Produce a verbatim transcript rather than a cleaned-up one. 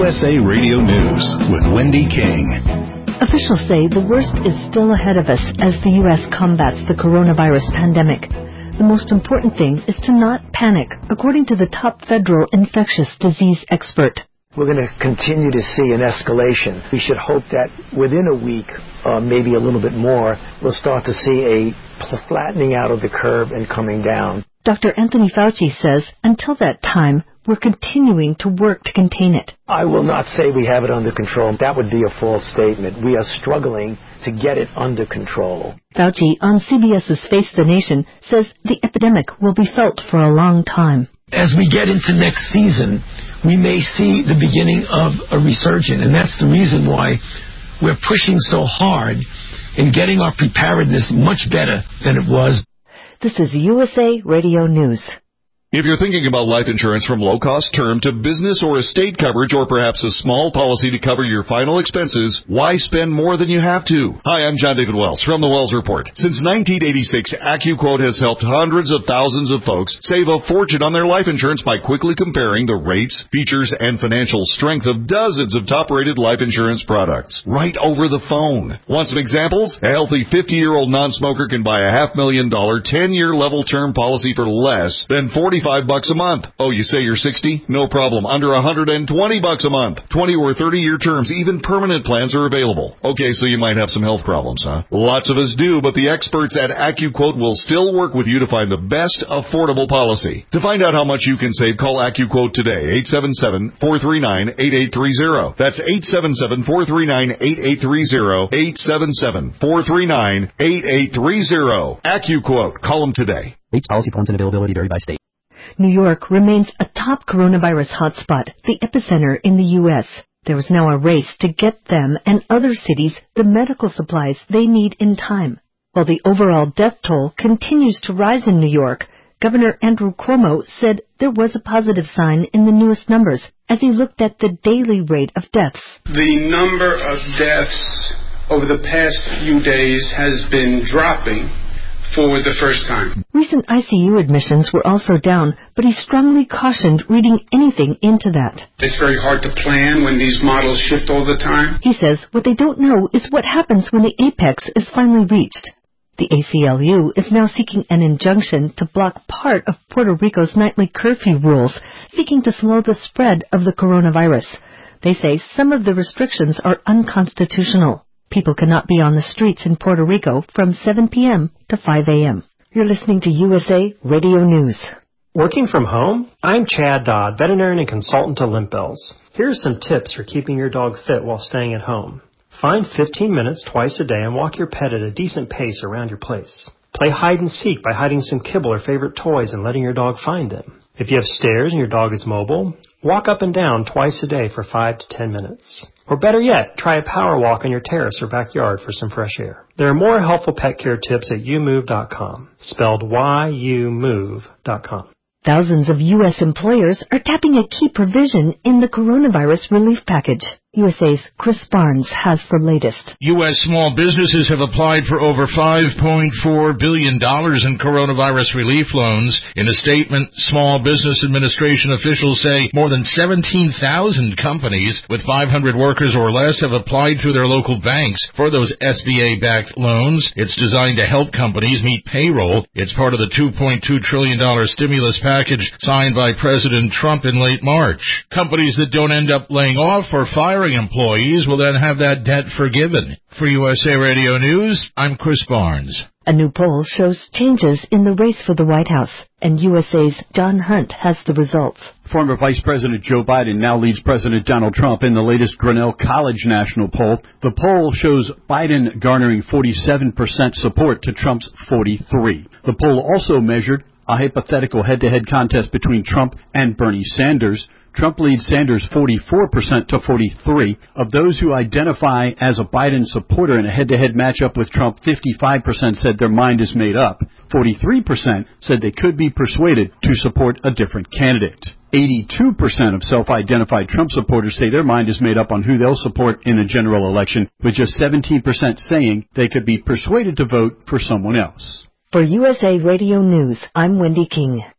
S A Radio News with Wendy King. Officials say the worst is still ahead of us as the U S combats the coronavirus pandemic. The most important thing is to not panic, according to the top federal infectious disease expert. We're going to continue to see an escalation. We should hope that within a week, uh, maybe a little bit more, we'll start to see a flattening out of the curve and coming down. Doctor Anthony Fauci says until that time, we're continuing to work to contain it. I will not say we have it under control. That would be a false statement. We are struggling to get it under control. Fauci on CBS's Face the Nation says the epidemic will be felt for a long time. As we get into next season, we may see the beginning of a resurgence, and that's the reason why we're pushing so hard in getting our preparedness much better than it was. This is U S A Radio News. If you're thinking about life insurance from low-cost term to business or estate coverage or perhaps a small policy to cover your final expenses, why spend more than you have to? Hi, I'm John David Wells from The Wells Report. Since nineteen eighty-six, AccuQuote has helped hundreds of thousands of folks save a fortune on their life insurance by quickly comparing the rates, features, and financial strength of dozens of top-rated life insurance products right over the phone. Want some examples? A healthy fifty-year-old non-smoker can buy a half million dollar ten-year level term policy for less than forty Five bucks a month. Oh, you say you're sixty? No problem. Under one hundred twenty bucks a month. twenty or thirty year terms, even permanent plans are available. Okay, so you might have some health problems, huh? Lots of us do, but the experts at AccuQuote will still work with you to find the best affordable policy. To find out how much you can save, call AccuQuote today. eight seven seven, four three nine, eight eight three zero. That's eight seven seven, four three nine, eight eight three zero. eight seven seven, four three nine, eight eight three zero. AccuQuote. Call them today. Rates, policy forms, and availability vary by state. New York remains a top coronavirus hotspot, the epicenter in the U S There is now a race to get them and other cities the medical supplies they need in time. While the overall death toll continues to rise in New York, Governor Andrew Cuomo said there was a positive sign in the newest numbers as he looked at the daily rate of deaths. The number of deaths over the past few days has been dropping for the first time. Recent I C U admissions were also down, but he strongly cautioned reading anything into that. It's very hard to plan when these models shift all the time. He says what they don't know is what happens when the apex is finally reached. The A C L U is now seeking an injunction to block part of Puerto Rico's nightly curfew rules, seeking to slow the spread of the coronavirus. They say some of the restrictions are unconstitutional. People cannot be on the streets in Puerto Rico from seven p.m. to five a.m. You're listening to U S A Radio News. Working from home? I'm Chad Dodd, veterinarian and consultant to Limp Bells. Here are some tips for keeping your dog fit while staying at home. Find fifteen minutes twice a day and walk your pet at a decent pace around your place. Play hide and seek by hiding some kibble or favorite toys and letting your dog find them. If you have stairs and your dog is mobile, walk up and down twice a day for five to ten minutes. Or better yet, try a power walk on your terrace or backyard for some fresh air. There are more helpful pet care tips at you move dot com, spelled Y U move dot com. Thousands of U S employers are tapping a key provision in the coronavirus relief package. U S A's Chris Barnes has the latest. U S small businesses have applied for over five point four billion dollars in coronavirus relief loans. In a statement, Small Business Administration officials say more than seventeen thousand companies with five hundred workers or less have applied through their local banks for those S B A-backed loans. It's designed to help companies meet payroll. It's part of the two point two trillion dollars stimulus package signed by President Trump in late March. Companies that don't end up laying off or firing employees will then have that debt forgiven. For U S A Radio News, I'm Chris Barnes. A new poll shows changes in the race for the White House, and U S A's John Hunt has the results. Former Vice President Joe Biden now leads President Donald Trump in the latest Grinnell College national poll. The poll shows Biden garnering forty-seven percent support to Trump's forty-three. The poll also measured a hypothetical head-to-head contest between Trump and Bernie Sanders. Trump leads Sanders forty-four percent to forty-three. Of those who identify as a Biden supporter in a head-to-head matchup with Trump, fifty-five percent said their mind is made up. forty-three percent said they could be persuaded to support a different candidate. eighty-two percent of self-identified Trump supporters say their mind is made up on who they'll support in a general election, with just seventeen percent saying they could be persuaded to vote for someone else. For U S A Radio News, I'm Wendy King.